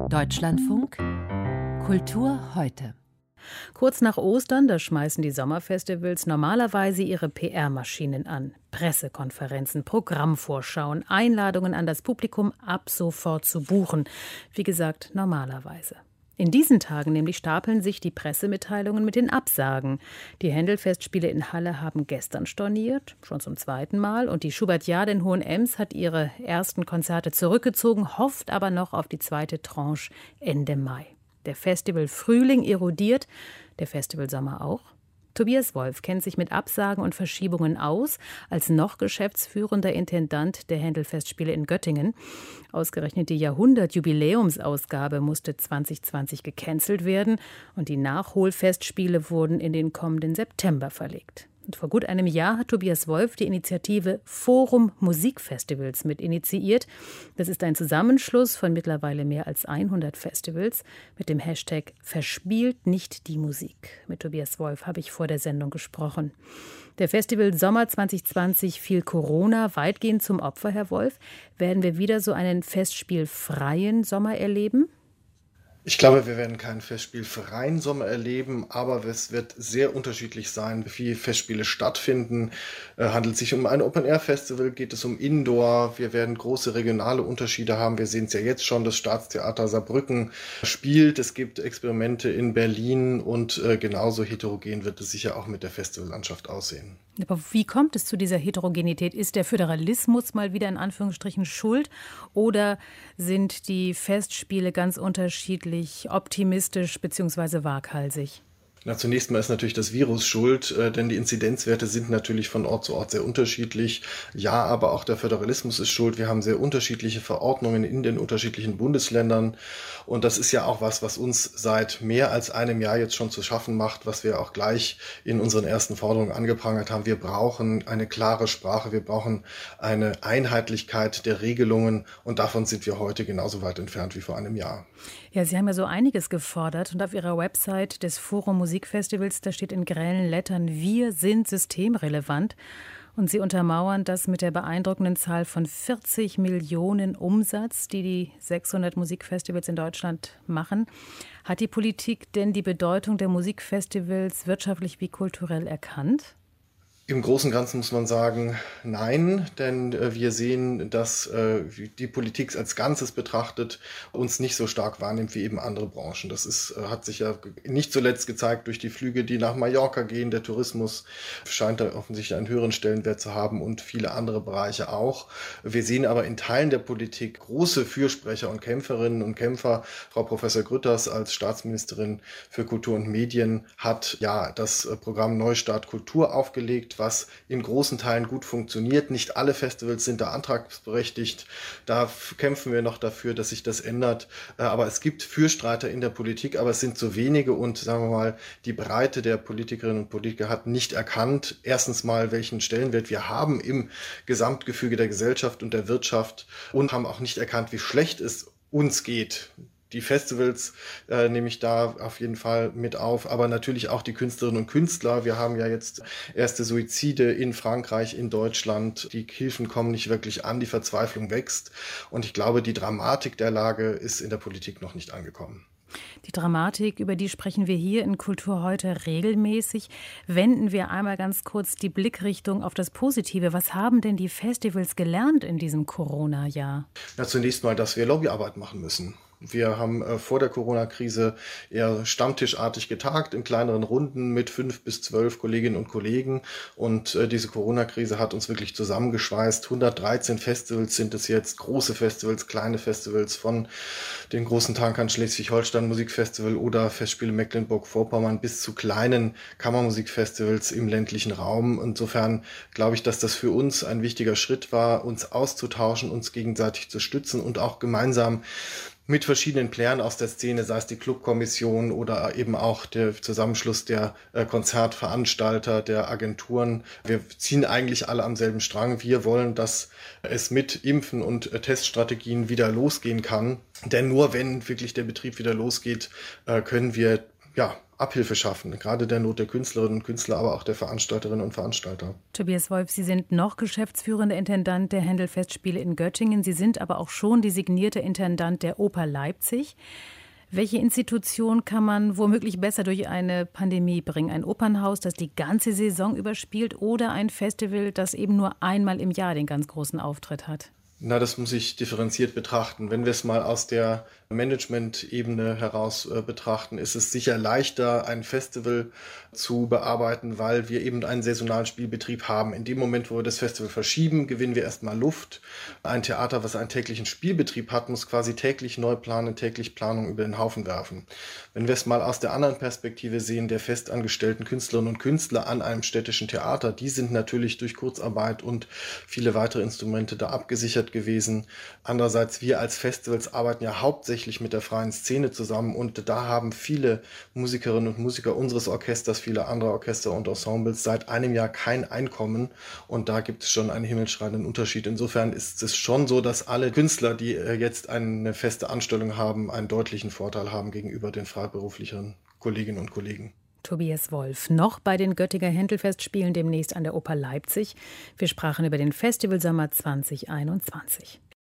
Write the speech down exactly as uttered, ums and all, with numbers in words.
Deutschlandfunk Kultur heute. Kurz nach Ostern, da schmeißen die Sommerfestivals normalerweise ihre P R-Maschinen an. Pressekonferenzen, Programmvorschauen, Einladungen an das Publikum ab sofort zu buchen. Wie gesagt, normalerweise. In diesen Tagen nämlich stapeln sich die Pressemitteilungen mit den Absagen. Die Händel-Festspiele in Halle haben gestern storniert, schon zum zweiten Mal. Und die Schubertiade in Hohenems hat ihre ersten Konzerte zurückgezogen, hofft aber noch auf die zweite Tranche Ende Mai. Der Festival Frühling erodiert, der Festival Sommer auch. Tobias Wolf kennt sich mit Absagen und Verschiebungen aus, als noch geschäftsführender Intendant der Händel-Festspiele in Göttingen. Ausgerechnet die Jahrhundert-Jubiläumsausgabe musste zwanzig zwanzig gecancelt werden und die Nachholfestspiele wurden in den kommenden September verlegt. Und vor gut einem Jahr hat Tobias Wolf die Initiative Forum Musikfestivals mit initiiert. Das ist ein Zusammenschluss von mittlerweile mehr als hundert Festivals mit dem Hashtag Verspielt nicht die Musik. Mit Tobias Wolf habe ich vor der Sendung gesprochen. Der Festival Sommer zwanzig zwanzig fiel Corona weitgehend zum Opfer, Herr Wolf. Werden wir wieder so einen festspielfreien Sommer erleben? Ich glaube, wir werden keinen festspielfreien Sommer erleben, aber es wird sehr unterschiedlich sein, wie Festspiele stattfinden. Äh, handelt es sich um ein Open-Air-Festival, geht es um Indoor. Wir werden große regionale Unterschiede haben. Wir sehen es ja jetzt schon, das Staatstheater Saarbrücken spielt. Es gibt Experimente in Berlin und äh, genauso heterogen wird es sicher auch mit der Festivallandschaft aussehen. Aber wie kommt es zu dieser Heterogenität? Ist der Föderalismus mal wieder in Anführungsstrichen schuld oder sind die Festspiele ganz unterschiedlich optimistisch bzw. waghalsig? Na, zunächst mal ist natürlich das Virus schuld, äh, denn die Inzidenzwerte sind natürlich von Ort zu Ort sehr unterschiedlich. Ja, aber auch der Föderalismus ist schuld. Wir haben sehr unterschiedliche Verordnungen in den unterschiedlichen Bundesländern. Und das ist ja auch was, was uns seit mehr als einem Jahr jetzt schon zu schaffen macht, was wir auch gleich in unseren ersten Forderungen angeprangert haben. Wir brauchen eine klare Sprache, wir brauchen eine Einheitlichkeit der Regelungen und davon sind wir heute genauso weit entfernt wie vor einem Jahr. Ja, Sie haben ja so einiges gefordert und auf Ihrer Website des Forum Musikfestivals, da steht in grellen Lettern, wir sind systemrelevant. Und Sie untermauern das mit der beeindruckenden Zahl von vierzig Millionen Umsatz, die die sechshundert Musikfestivals in Deutschland machen. Hat die Politik denn die Bedeutung der Musikfestivals wirtschaftlich wie kulturell erkannt? Im Großen und Ganzen muss man sagen, nein, denn äh, wir sehen, dass äh, die Politik als Ganzes betrachtet uns nicht so stark wahrnimmt wie eben andere Branchen. Das ist, äh, hat sich ja nicht zuletzt gezeigt durch die Flüge, die nach Mallorca gehen. Der Tourismus scheint da offensichtlich einen höheren Stellenwert zu haben und viele andere Bereiche auch. Wir sehen aber in Teilen der Politik große Fürsprecher und Kämpferinnen und Kämpfer. Frau Professor Grütters als Staatsministerin für Kultur und Medien hat ja das Programm Neustart Kultur aufgelegt, was in großen Teilen gut funktioniert. Nicht alle Festivals sind da antragsberechtigt. Da kämpfen wir noch dafür, dass sich das ändert. Aber es gibt Fürstreiter in der Politik, aber es sind zu wenige und sagen wir mal, die Breite der Politikerinnen und Politiker hat nicht erkannt, erstens mal, welchen Stellenwert wir haben im Gesamtgefüge der Gesellschaft und der Wirtschaft und haben auch nicht erkannt, wie schlecht es uns geht. Die Festivals äh, nehme ich da auf jeden Fall mit auf, aber natürlich auch die Künstlerinnen und Künstler. Wir haben ja jetzt erste Suizide in Frankreich, in Deutschland. Die Hilfen kommen nicht wirklich an, die Verzweiflung wächst. Und ich glaube, die Dramatik der Lage ist in der Politik noch nicht angekommen. Die Dramatik, über die sprechen wir hier in Kultur heute regelmäßig. Wenden wir einmal ganz kurz die Blickrichtung auf das Positive. Was haben denn die Festivals gelernt in diesem Corona-Jahr? Ja, zunächst mal, dass wir Lobbyarbeit machen müssen. Wir haben äh, vor der Corona-Krise eher stammtischartig getagt, in kleineren Runden mit fünf bis zwölf Kolleginnen und Kollegen. Und äh, diese Corona-Krise hat uns wirklich zusammengeschweißt. hundertdreizehn Festivals sind es jetzt, große Festivals, kleine Festivals, von den großen Tankern Schleswig-Holstein Musikfestival oder Festspiele Mecklenburg-Vorpommern bis zu kleinen Kammermusikfestivals im ländlichen Raum. Insofern glaube ich, dass das für uns ein wichtiger Schritt war, uns auszutauschen, uns gegenseitig zu stützen und auch gemeinsam mit verschiedenen Playern aus der Szene, sei es die Clubkommission oder eben auch der Zusammenschluss der äh, Konzertveranstalter, der Agenturen. Wir ziehen eigentlich alle am selben Strang. Wir wollen, dass es mit Impfen und äh, Teststrategien wieder losgehen kann. Denn nur wenn wirklich der Betrieb wieder losgeht, äh, können wir ja, Abhilfe schaffen, gerade der Not der Künstlerinnen und Künstler, aber auch der Veranstalterinnen und Veranstalter. Tobias Wolf, Sie sind noch geschäftsführender Intendant der Händel-Festspiele in Göttingen. Sie sind aber auch schon designierte Intendant der Oper Leipzig. Welche Institution kann man womöglich besser durch eine Pandemie bringen? Ein Opernhaus, das die ganze Saison überspielt, oder ein Festival, das eben nur einmal im Jahr den ganz großen Auftritt hat? Na, das muss ich differenziert betrachten. Wenn wir es mal aus der Management-Ebene heraus äh, betrachten, ist es sicher leichter, ein Festival zu bearbeiten, weil wir eben einen saisonalen Spielbetrieb haben. In dem Moment, wo wir das Festival verschieben, gewinnen wir erstmal Luft. Ein Theater, was einen täglichen Spielbetrieb hat, muss quasi täglich neu planen, täglich Planung über den Haufen werfen. Wenn wir es mal aus der anderen Perspektive sehen, der festangestellten Künstlerinnen und Künstler an einem städtischen Theater, die sind natürlich durch Kurzarbeit und viele weitere Instrumente da abgesichert gewesen. Andererseits, wir als Festivals arbeiten ja hauptsächlich mit der freien Szene zusammen und da haben viele Musikerinnen und Musiker unseres Orchesters, viele andere Orchester und Ensembles seit einem Jahr kein Einkommen und da gibt es schon einen himmelschreienden Unterschied. Insofern ist es schon so, dass alle Künstler, die jetzt eine feste Anstellung haben, einen deutlichen Vorteil haben gegenüber den freiberuflichen Kolleginnen und Kollegen. Tobias Wolf, noch bei den Göttinger Händel-Festspielen demnächst an der Oper Leipzig. Wir sprachen über den Festivalsommer zwanzig einundzwanzig.